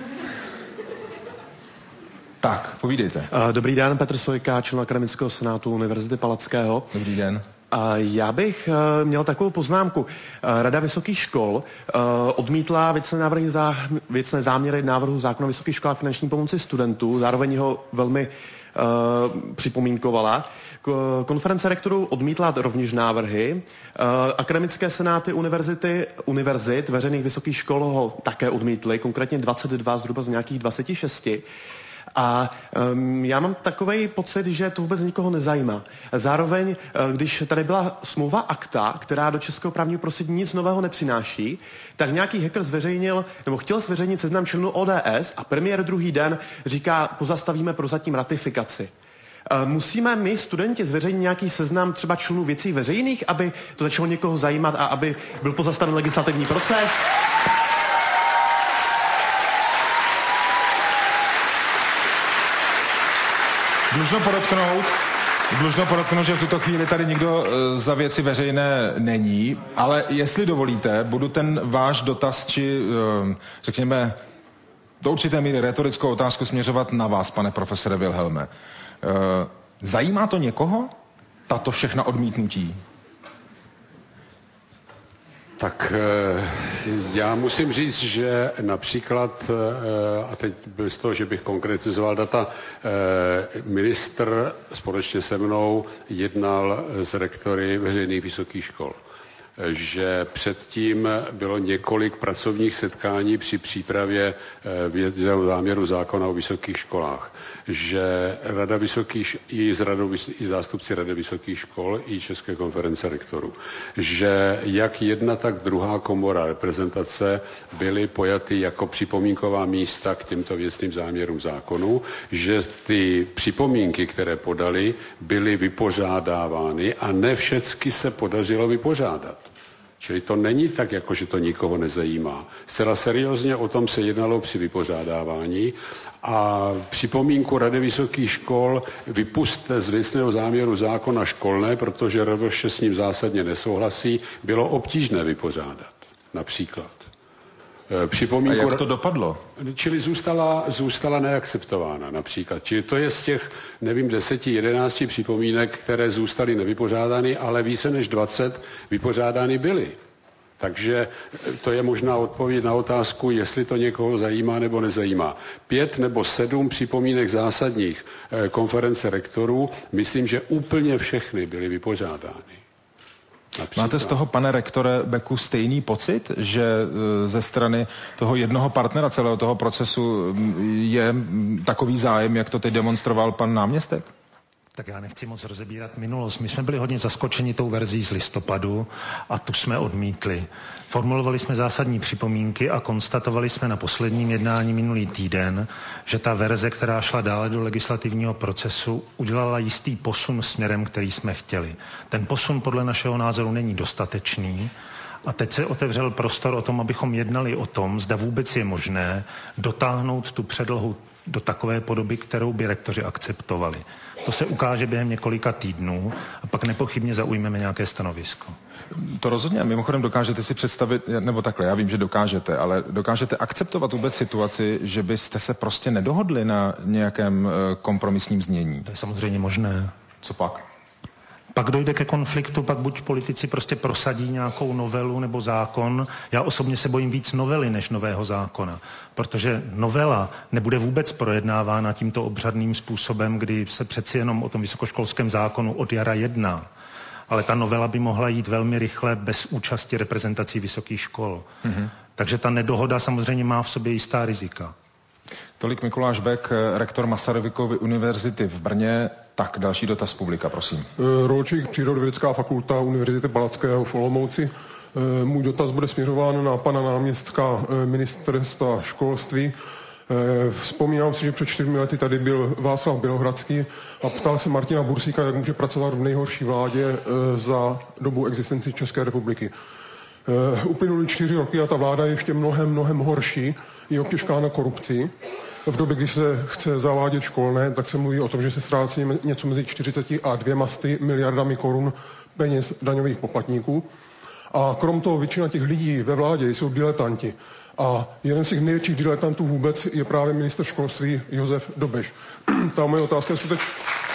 Tak, povídejte. Dobrý den, Petr Sojka, člen Akademického senátu Univerzity Palackého. Dobrý den. Já bych měl takovou poznámku. Rada vysokých škol odmítla věcné, návrhy za, věcné záměry návrhu zákona o vysokých školách finanční pomoci studentů, zároveň ho velmi uh, připomínkovala. Konference rektorů odmítla rovněž návrhy. Akademické senáty univerzity, univerzit veřejných vysokých škol ho také odmítly, konkrétně dvacet dva zhruba z nějakých dvacet šest. A um, já mám takovej pocit, že to vůbec nikoho nezajímá. Zároveň, uh, když tady byla smlouva akta, která do českého právního prostředí nic nového nepřináší, tak nějaký hacker zveřejnil, nebo chtěl zveřejnit seznam členů O D S a premiér druhý den říká, pozastavíme prozatím ratifikaci. Uh, musíme my, studenti, zveřejnit nějaký seznam třeba členů věcí veřejných, aby to začalo někoho zajímat a aby byl pozastaven legislativní proces? Dlužno podotknout, dlužno podotknout, že v tuto chvíli tady nikdo za věci veřejné není, ale jestli dovolíte, budu ten váš dotaz, či řekněme do určité míry retorickou otázku směřovat na vás, pane profesore Wilhelme. Zajímá to někoho, tato všechna odmítnutí? Tak já musím říct, že například, a teď bez toho, že bych konkretizoval data, ministr společně se mnou jednal s rektory veřejných vysokých škol, že předtím bylo několik pracovních setkání při přípravě záměru zákona o vysokých školách, že Rada vysokých, i, z radou, i zástupci Rady vysokých škol, i České konference rektorů, že jak jedna, tak druhá komora reprezentace byly pojaty jako připomínková místa k těmto věcným záměrům zákonů, že ty připomínky, které podali, byly vypořádávány a ne všechny se podařilo vypořádat. Čili to není tak, jako že to nikoho nezajímá. Zcela seriózně o tom se jednalo při vypořádávání a připomínku Rady vysokých škol vypustte z věcného záměru zákona školné, protože R V Š s ním zásadně nesouhlasí, bylo obtížné vypořádat. Například. Připomínku... A jak to dopadlo? Čili zůstala, zůstala neakceptována například. Čili to je z těch, nevím, deseti, jedenácti připomínek, které zůstaly nevypořádány, ale více než dvacet vypořádány byly. Takže to je možná odpověď na otázku, jestli to někoho zajímá nebo nezajímá. Pět nebo sedm připomínek zásadních konference rektorů, myslím, že úplně všechny byly vypořádány. Například. Máte z toho, pane rektore Beku, stejný pocit, že ze strany toho jednoho partnera celého toho procesu je takový zájem, jak to teď demonstroval pan náměstek? Tak já nechci moc rozebírat minulost. My jsme byli hodně zaskočeni tou verzí z listopadu a tu jsme odmítli. Formulovali jsme zásadní připomínky a konstatovali jsme na posledním jednání minulý týden, že ta verze, která šla dále do legislativního procesu, udělala jistý posun směrem, který jsme chtěli. Ten posun podle našeho názoru není dostatečný. A teď se otevřel prostor o tom, abychom jednali o tom, zda vůbec je možné dotáhnout tu předlohu do takové podoby, kterou by rektoři akceptovali. To se ukáže během několika týdnů a pak nepochybně zaujmeme nějaké stanovisko. To rozhodně. Mimochodem dokážete si představit, nebo takhle, já vím, že dokážete, ale dokážete akceptovat vůbec situaci, že byste se prostě nedohodli na nějakém kompromisním znění? To je samozřejmě možné. Co pak? Pak dojde ke konfliktu, pak buď politici prostě prosadí nějakou novelu nebo zákon. Já osobně se bojím víc novely než nového zákona, protože novela nebude vůbec projednávána tímto obřadným způsobem, kdy se přeci jenom o tom vysokoškolském zákonu od jara jedná. Ale ta novela by mohla jít velmi rychle bez účasti reprezentací vysokých škol. Mm-hmm. Takže ta nedohoda samozřejmě má v sobě jistá rizika. Tolik Mikuláš Bek, rektor Masarykovy univerzity v Brně. Tak, další dotaz publika, prosím. Rolčík, Přírodovědecká fakulta Univerzity Palackého v Olomouci. Můj dotaz bude směřován na pana náměstka ministerstva školství. Vzpomínám si, že před čtyřmi lety tady byl Václav Bělohradský a ptal se Martina Bursíka, jak může pracovat v nejhorší vládě za dobu existenci České republiky. Uplynuly čtyři roky a ta vláda je ještě mnohem, mnohem horší. Je obtěžkána korupcí. V době, kdy se chce zavádět školné, tak se mluví o tom, že se ztrácí něco mezi čtyřicet a dvěma sty miliardami korun peněz daňových poplatníků. A krom toho většina těch lidí ve vládě jsou diletanti. A jeden z těch největších diletantů vůbec je právě ministr školství Josef Dobeš. Ta moje otázka je skutečně...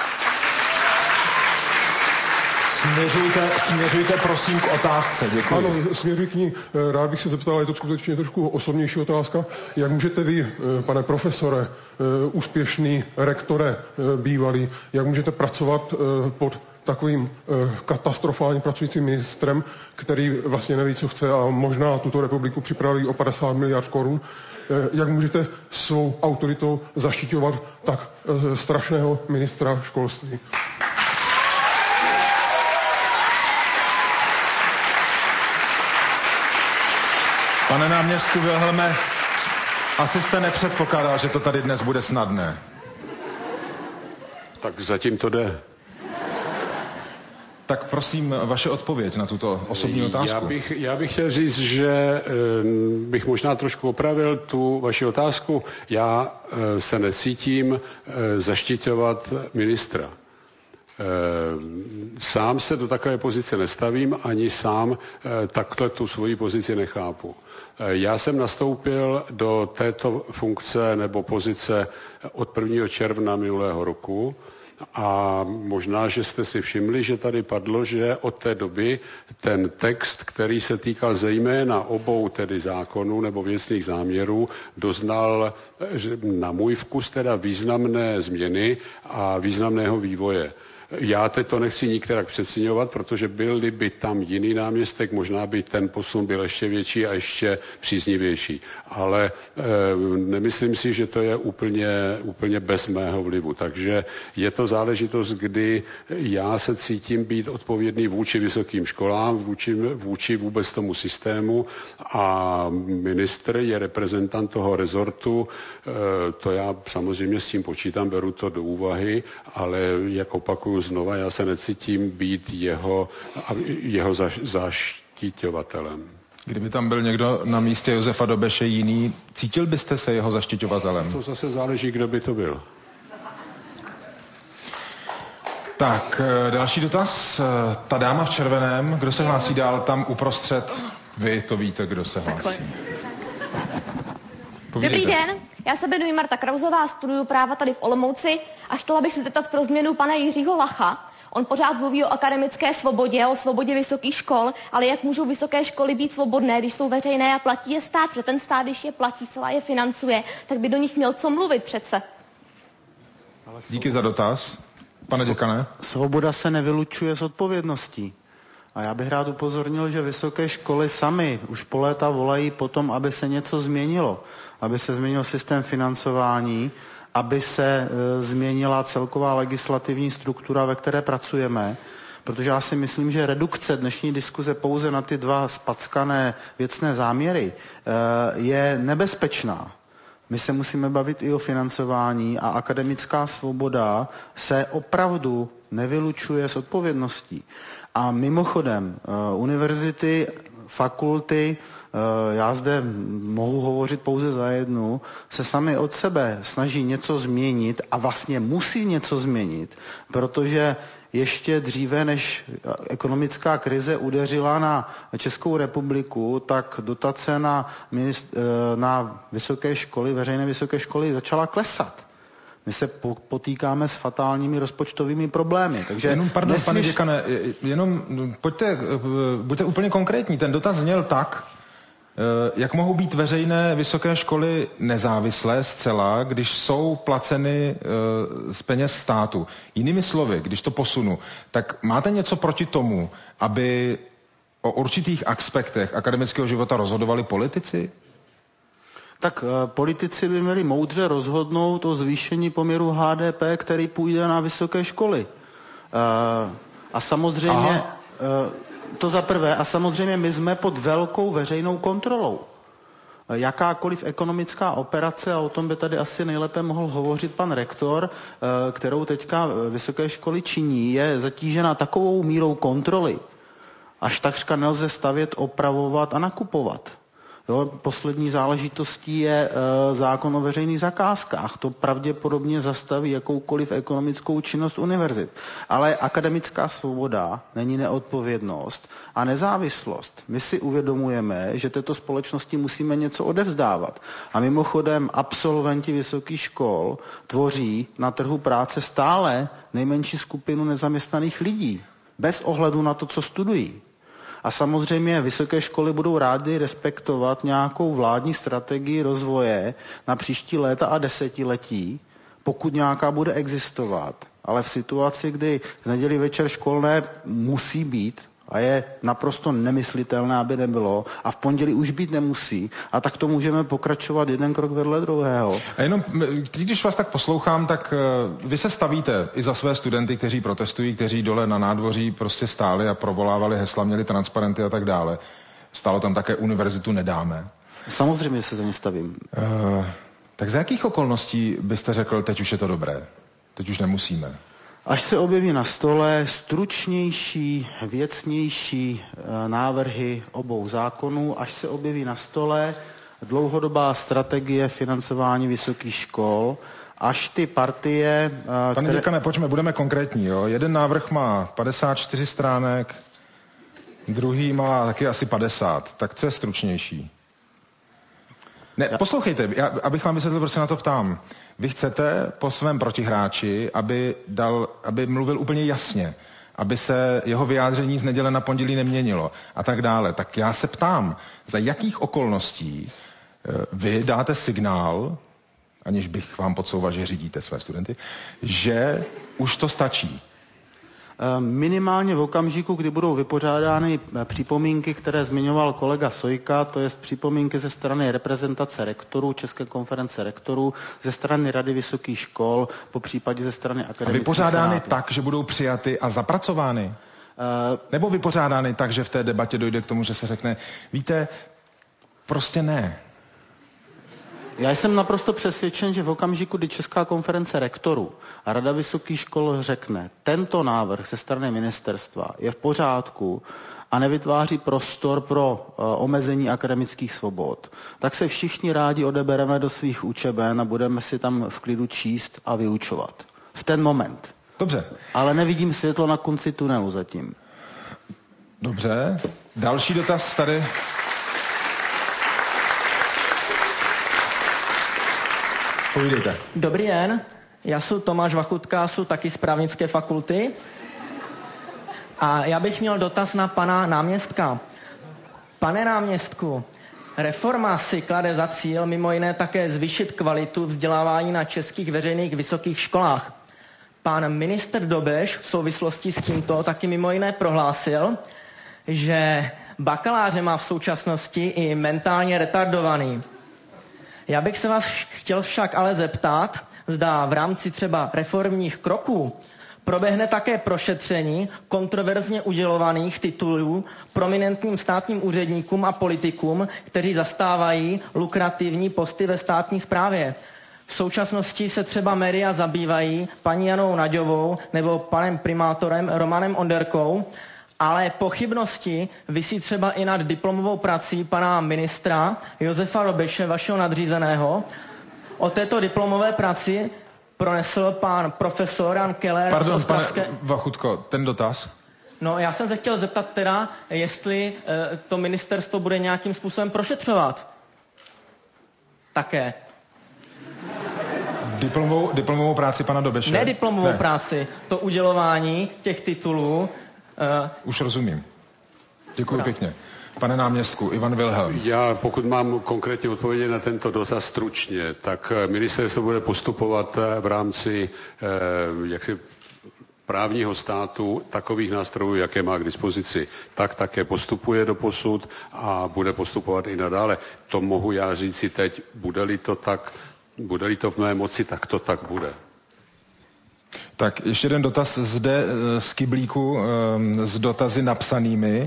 Směřujte, směřujte prosím k otázce, děkuji. Ano, směřuji k ní. Rád bych se zeptal, je to skutečně trošku osobnější otázka. Jak můžete vy, pane profesore, úspěšný rektore bývalý, jak můžete pracovat pod takovým katastrofálně pracujícím ministrem, který vlastně neví, co chce a možná tuto republiku připraví o padesát miliard korun. Jak můžete svou autoritou zaštiťovat tak strašného ministra školství? Pane náměstku Wilhelme, asi jste nepředpokládal, že to tady dnes bude snadné. Tak zatím to jde. Tak prosím, vaše odpověď na tuto osobní otázku. Já bych, já bych chtěl říct, že bych možná trošku opravil tu vaši otázku. Já se necítím zaštiťovat ministra. Sám se do takové pozice nestavím, ani sám takhle tu svoji pozici nechápu. Já jsem nastoupil do této funkce nebo pozice od prvního června minulého roku a možná, že jste si všimli, že tady padlo, že od té doby ten text, který se týkal zejména obou tedy zákonů nebo věcných záměrů, doznal na můj vkus teda významné změny a významného vývoje. Já teď to nechci nikterak přeceňovat, protože byl-li by tam jiný náměstek, možná by ten posun byl ještě větší a ještě příznivější. Ale e, nemyslím si, že to je úplně, úplně bez mého vlivu. Takže je to záležitost, kdy já se cítím být odpovědný vůči vysokým školám, vůči, vůči vůbec tomu systému a ministr je reprezentant toho rezortu. E, to já samozřejmě s tím počítám, beru to do úvahy, ale jak opakuju znova, já se necítím být jeho, jeho zaš, zaštiťovatelem. Kdyby tam byl někdo na místě Josefa Dobeše jiný, cítil byste se jeho zaštiťovatelem? To zase záleží, kdo by to byl. Tak, další dotaz. Ta dáma v červeném, kdo se hlásí dál tam uprostřed? Vy to víte, kdo se hlásí. Dobrý den, já se jmenuji Marta Krauzová, studuju práva tady v Olomouci a chtěla bych se zeptat pro změnu pana Jiřího Lacha On pořád mluví o akademické svobodě, o svobodě vysokých škol, ale jak můžou vysoké školy být svobodné, když jsou veřejné a platí je stát, protože ten stát, když je platí, celá je financuje, tak by do nich měl co mluvit přece. Díky za dotaz. Pane děkane. Svoboda se nevylučuje s odpovědností. A já bych rád upozornil, že vysoké školy sami už po léta volají potom, aby se něco změnilo. Aby se změnil systém financování, aby se e, změnila celková legislativní struktura, ve které pracujeme. Protože já si myslím, že redukce dnešní diskuze pouze na ty dva spackané věcné záměry e, je nebezpečná. My se musíme bavit i o financování a akademická svoboda se opravdu nevylučuje s odpovědností. A mimochodem, univerzity, fakulty, já zde mohu hovořit pouze za jednu, se sami od sebe snaží něco změnit a vlastně musí něco změnit, protože ještě dříve, než ekonomická krize udeřila na Českou republiku, tak dotace na, minist- na vysoké školy, veřejné vysoké školy začala klesat. My se potýkáme s fatálními rozpočtovými problémy. Takže jenom, pardon, nesmíš... pane děkane, jenom pojďte, buďte úplně konkrétní. Ten dotaz zněl tak, jak mohou být veřejné vysoké školy nezávislé zcela, když jsou placeny z peněz státu. Jinými slovy, když to posunu, tak máte něco proti tomu, aby o určitých aspektech akademického života rozhodovali politici? Tak e, politici by měli moudře rozhodnout o zvýšení poměru H D P, který půjde na vysoké školy. E, a samozřejmě, e, to za prvé, a samozřejmě my jsme pod velkou veřejnou kontrolou. E, jakákoliv ekonomická operace, a o tom by tady asi nejlépe mohl hovořit pan rektor, e, kterou teďka vysoké školy činí, je zatížena takovou mírou kontroly, až takřka nelze stavět, opravovat a nakupovat. Jo, poslední záležitostí je e, zákon o veřejných zakázkách. To pravděpodobně zastaví jakoukoliv ekonomickou činnost univerzit. Ale akademická svoboda není neodpovědnost a nezávislost. My si uvědomujeme, že této společnosti musíme něco odevzdávat. A mimochodem absolventi vysokých škol tvoří na trhu práce stále nejmenší skupinu nezaměstnaných lidí. Bez ohledu na to, co studují. A samozřejmě vysoké školy budou rády respektovat nějakou vládní strategii rozvoje na příští léta a desetiletí, pokud nějaká bude existovat. Ale v situaci, kdy v neděli večer školné musí být a je naprosto nemyslitelné, aby nebylo, a v pondělí už být nemusí, a tak to můžeme pokračovat jeden krok vedle druhého. A jenom, když vás tak poslouchám, tak vy se stavíte i za své studenty, kteří protestují, kteří dole na nádvoří prostě stáli a provolávali hesla, měli transparenty a tak dále. Stálo tam také univerzitu nedáme. Samozřejmě se za ně stavím. Uh, tak za jakých okolností byste řekl, teď už je to dobré? Teď už nemusíme. Až se objeví na stole stručnější, věcnější e, návrhy obou zákonů, až se objeví na stole dlouhodobá strategie financování vysokých škol, až ty partie... E, Pane které... děkane, pojďme, budeme konkrétní. Jo? Jeden návrh má padesát čtyři stránek, druhý má taky asi padesát. Tak co je stručnější? Ne, poslouchejte, já, abych vám vysvětlil, proč se na to ptám. Vy chcete po svém protihráči, aby, dal, aby mluvil úplně jasně, aby se jeho vyjádření z neděle na pondělí neměnilo a tak dále. Tak já se ptám, za jakých okolností vy dáte signál, aniž bych vám podsouval, že řídíte své studenty, že už to stačí? Minimálně v okamžiku, kdy budou vypořádány připomínky, které zmiňoval kolega Sojka, to je připomínky ze strany reprezentace rektorů, České konference rektorů, ze strany Rady vysokých škol, po případě ze strany akademických senátů. Vypořádány tak, že budou přijaty a zapracovány? Uh, Nebo vypořádány tak, že v té debatě dojde k tomu, že se řekne, víte, prostě ne. Já jsem naprosto přesvědčen, že v okamžiku, kdy Česká konference rektorů a Rada vysokých škol řekne, tento návrh ze strany ministerstva je v pořádku a nevytváří prostor pro uh, omezení akademických svobod, tak se všichni rádi odebereme do svých učeben a budeme si tam v klidu číst a vyučovat. V ten moment. Dobře. Ale nevidím světlo na konci tunelu zatím. Dobře. Další dotaz tady. Povídejte. Dobrý den, já jsem Tomáš Vachutka, jsem taky z právnické fakulty A já bych měl dotaz na pana náměstka. Pane náměstku, reforma si klade za cíl mimo jiné také zvýšit kvalitu vzdělávání na českých veřejných vysokých školách. Pan ministr Dobeš v souvislosti s tímto taky mimo jiné prohlásil, že bakaláře má v současnosti i mentálně retardovaný. Já bych se vás chtěl však ale zeptat, zda v rámci třeba reformních kroků proběhne také prošetření kontroverzně udělovaných titulů prominentním státním úředníkům a politikům, kteří zastávají lukrativní posty ve státní správě. V současnosti se třeba média zabývají paní Janou Naďovou nebo panem primátorem Romanem Onderkou, ale pochybnosti visí třeba i nad diplomovou prací pana ministra Josefa Dobeše, vašeho nadřízeného. O této diplomové praci pronesl pan profesor Jan Keller. Pardon, Ostravské... pane Vachutko, ten dotaz? No, já jsem se chtěl zeptat teda, jestli e, to ministerstvo bude nějakým způsobem prošetřovat. Také. Diplomovou, diplomovou práci pana Dobeše? Ne diplomovou ne. práci, to udělování těch titulů. E... Už rozumím. Děkuji no. pěkně. Pane náměstku, Ivan Wilhelm. Já, pokud mám konkrétně odpovědět na tento dotaz stručně, tak ministerstvo bude postupovat v rámci eh, jaksi právního státu takových nástrojů, jaké má k dispozici. Tak také postupuje doposud a bude postupovat i nadále. To mohu já říci teď, bude-li to tak, bude-li to v mé moci, tak to tak bude. Tak ještě jeden dotaz zde z kyblíku s dotazy napsanými.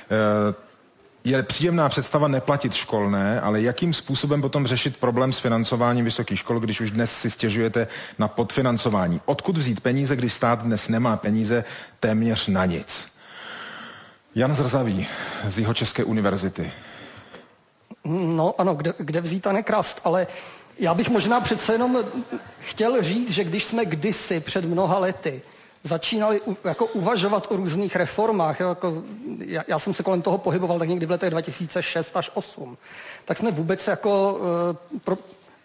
Je příjemná představa neplatit školné, ale jakým způsobem potom řešit problém s financováním vysokých škol, když už dnes si stěžujete na podfinancování? Odkud vzít peníze, když stát dnes nemá peníze téměř na nic? Jan Zrzavý z Jihočeské univerzity. No ano, kde, kde vzít a nekrást, ale já bych možná přece jenom chtěl říct, že když jsme kdysi před mnoha lety začínali u, jako uvažovat o různých reformách, jako, já, já jsem se kolem toho pohyboval tak někdy v letech dva tisíce šest až osm, tak jsme vůbec jako, uh, pro,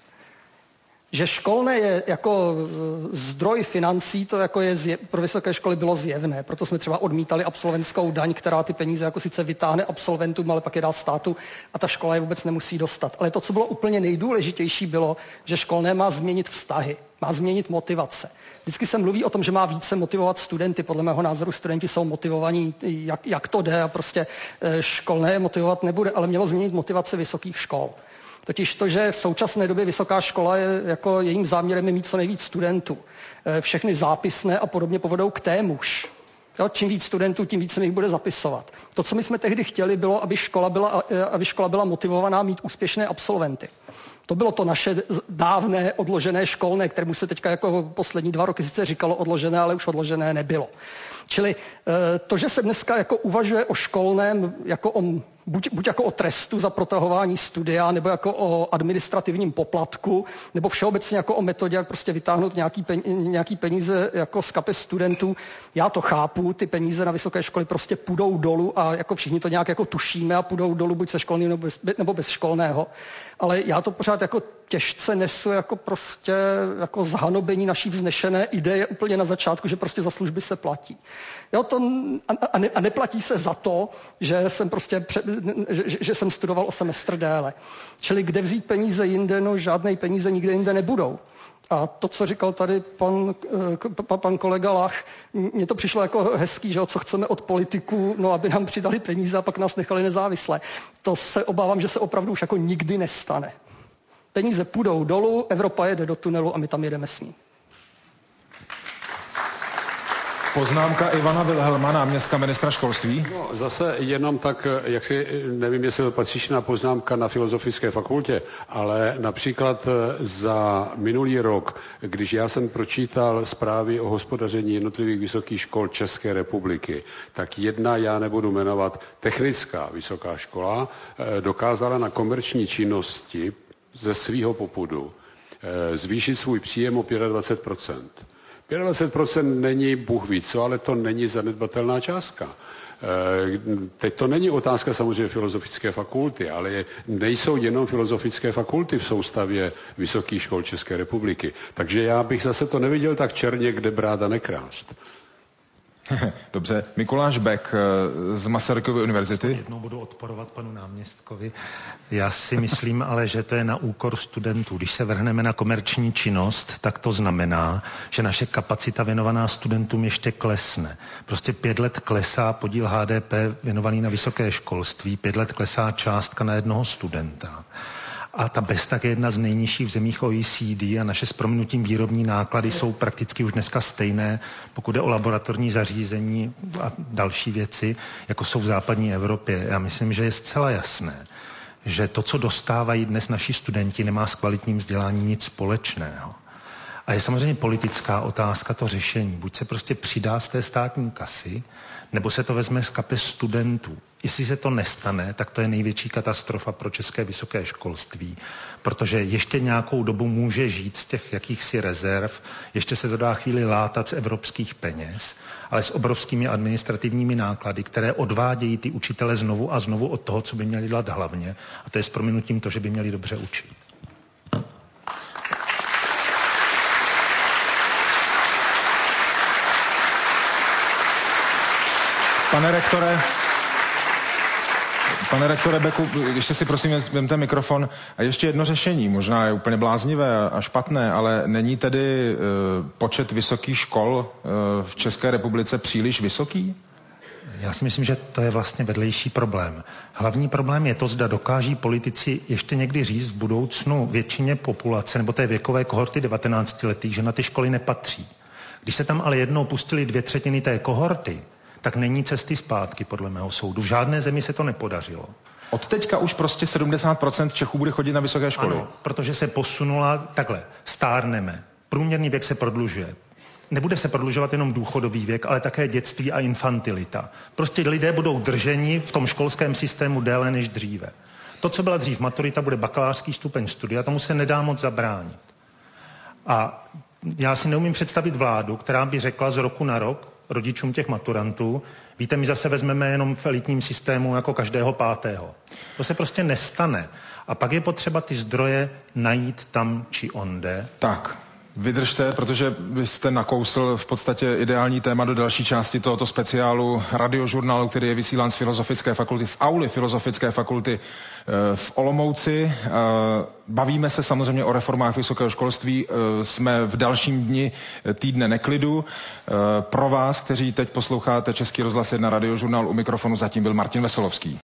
že školné je jako uh, zdroj financí, to jako je zje, pro vysoké školy bylo zjevné, proto jsme třeba odmítali absolventskou daň, která ty peníze jako sice vytáhne absolventům, ale pak je dá státu a ta škola je vůbec nemusí dostat. Ale to, co bylo úplně nejdůležitější, bylo, že školné má změnit vztahy, má změnit motivace. Vždycky se mluví o tom, že má více motivovat studenty. Podle mého názoru studenti jsou motivovaní, jak, jak to jde a prostě školné motivovat nebude, ale mělo změnit motivace vysokých škol. Totiž to, že v současné době vysoká škola je, jako jejím záměrem je mít co nejvíc studentů. Všechny zápisné a podobně povedou k témuž. Jo, čím víc studentů, tím víc se jich bude zapisovat. To, co my jsme tehdy chtěli, bylo, aby škola byla, aby škola byla motivovaná mít úspěšné absolventy. To bylo to naše dávné odložené školné, kterému se teďka jako poslední dva roky sice říkalo odložené, ale už odložené nebylo. Čili to, že se dneska jako uvažuje o školném jako o, buď, buď jako o trestu za protahování studia, nebo jako o administrativním poplatku, nebo všeobecně jako o metodě, jak prostě vytáhnout nějaký, peníze, nějaký peníze jako z kapes studentů. Já to chápu, ty peníze na vysoké školy prostě půjdou dolů a jako všichni to nějak jako tušíme a půjdou dolů buď se školným nebo bez, nebo bez školného. Ale já to pořád jako těžce nesu jako prostě jako zhanobení naší vznešené ideje úplně na začátku, že prostě za služby se platí. Jo, to, a, a, ne, a neplatí se za to, že jsem prostě pře, že, že jsem studoval o semestr déle. Čili kde vzít peníze jinde, no žádné peníze nikde jinde nebudou. A to, co říkal tady pan, pan kolega Lach, mně to přišlo jako hezký, že co chceme od politiků, no aby nám přidali peníze a pak nás nechali nezávisle. To se obávám, že se opravdu už jako nikdy nestane. Peníze půjdou dolů, Evropa jede do tunelu a my tam jedeme s ní. Poznámka Ivana Wilhelma, náměstka ministra školství. No, zase jenom tak, jak si, nevím, jestli to patřičná poznámka na Filozofické fakultě, ale například za minulý rok, když já jsem pročítal zprávy o hospodaření jednotlivých vysokých škol České republiky, tak jedna, já nebudu jmenovat, technická vysoká škola, dokázala na komerční činnosti ze svého popudu zvýšit svůj příjem o dvacet pět procent. dvacet pět procent není bůh ví co, ale to není zanedbatelná částka. Teď to není otázka samozřejmě filozofické fakulty, ale nejsou jenom filozofické fakulty v soustavě vysokých škol České republiky. Takže já bych zase to neviděl tak černě, kde brát a nekrást. Dobře, Mikuláš Bek z Masarykovy univerzity. Jednou budu odporovat panu náměstkovi. Já si myslím ale, že to je na úkor studentů. Když se vrhneme na komerční činnost, tak to znamená, že naše kapacita věnovaná studentům ještě klesne. Prostě pět let klesá podíl H D P věnovaný na vysoké školství, pět let klesá částka na jednoho studenta. A ta BESTAG je jedna z nejnižších v zemích O E C D a naše s prominutím výrobní náklady jsou prakticky už dneska stejné, pokud jde o laboratorní zařízení a další věci, jako jsou v západní Evropě. Já myslím, že je zcela jasné, že to, co dostávají dnes naši studenti, nemá s kvalitním vzděláním nic společného. A je samozřejmě politická otázka to řešení. Buď se prostě přidá z té státní kasy, nebo se to vezme z kapes studentů. Jestli se to nestane, tak to je největší katastrofa pro české vysoké školství, protože ještě nějakou dobu může žít z těch jakýchsi rezerv, ještě se to dá chvíli látat z evropských peněz, ale s obrovskými administrativními náklady, které odvádějí ty učitele znovu a znovu od toho, co by měli dělat hlavně, a to je s prominutím to, že by měli dobře učit. Pane rektore, pane rektore Beku, ještě si prosím vemte mikrofon. A ještě jedno řešení, možná je úplně bláznivé a špatné, ale není tedy uh, počet vysokých škol uh, v České republice příliš vysoký? Já si myslím, že to je vlastně vedlejší problém. Hlavní problém je to, zda dokáží politici ještě někdy říct v budoucnu většině populace, nebo té věkové kohorty devatenáctiletých, že na ty školy nepatří. Když se tam ale jednou pustili dvě třetiny té kohorty, tak není cesty zpátky, podle mého soudu. V žádné zemi se to nepodařilo. Od teďka už prostě sedmdesát procent Čechů bude chodit na vysoké školy. Ano, protože se posunula, takhle, stárneme. Průměrný věk se prodlužuje. Nebude se prodlužovat jenom důchodový věk, ale také dětství a infantilita. Prostě lidé budou drženi v tom školském systému déle než dříve. To, co byla dřív maturita, bude bakalářský stupeň studia, tomu se nedá moc zabránit. A já si neumím představit vládu, která by řekla z roku na rok rodičům těch maturantů, víte, my zase vezmeme jenom v elitním systému jako každého pátého. To se prostě nestane. A pak je potřeba ty zdroje najít tam či onde. Tak, vydržte, protože vy jste nakousl v podstatě ideální téma do další části tohoto speciálu radiožurnálu, který je vysílán z Filozofické fakulty, z auly Filozofické fakulty v Olomouci. Bavíme se samozřejmě o reformách vysokého školství. Jsme v dalším dni týdne neklidu. Pro vás, kteří teď posloucháte Český rozhlas jedna radiožurnál, u mikrofonu zatím byl Martin Veselovský.